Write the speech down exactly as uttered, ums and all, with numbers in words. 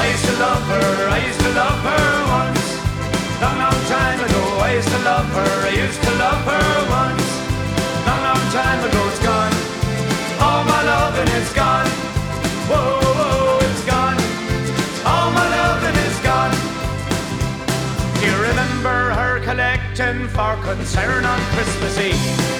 I used to love her, I used to love her once. Long, long time ago, I used to love her, I used to love her once. Long, long time ago, it's gone. All my loving is gone. Whoa, whoa, it's gone. All my loving is gone. Do you remember her collecting for concern on Christmas Eve?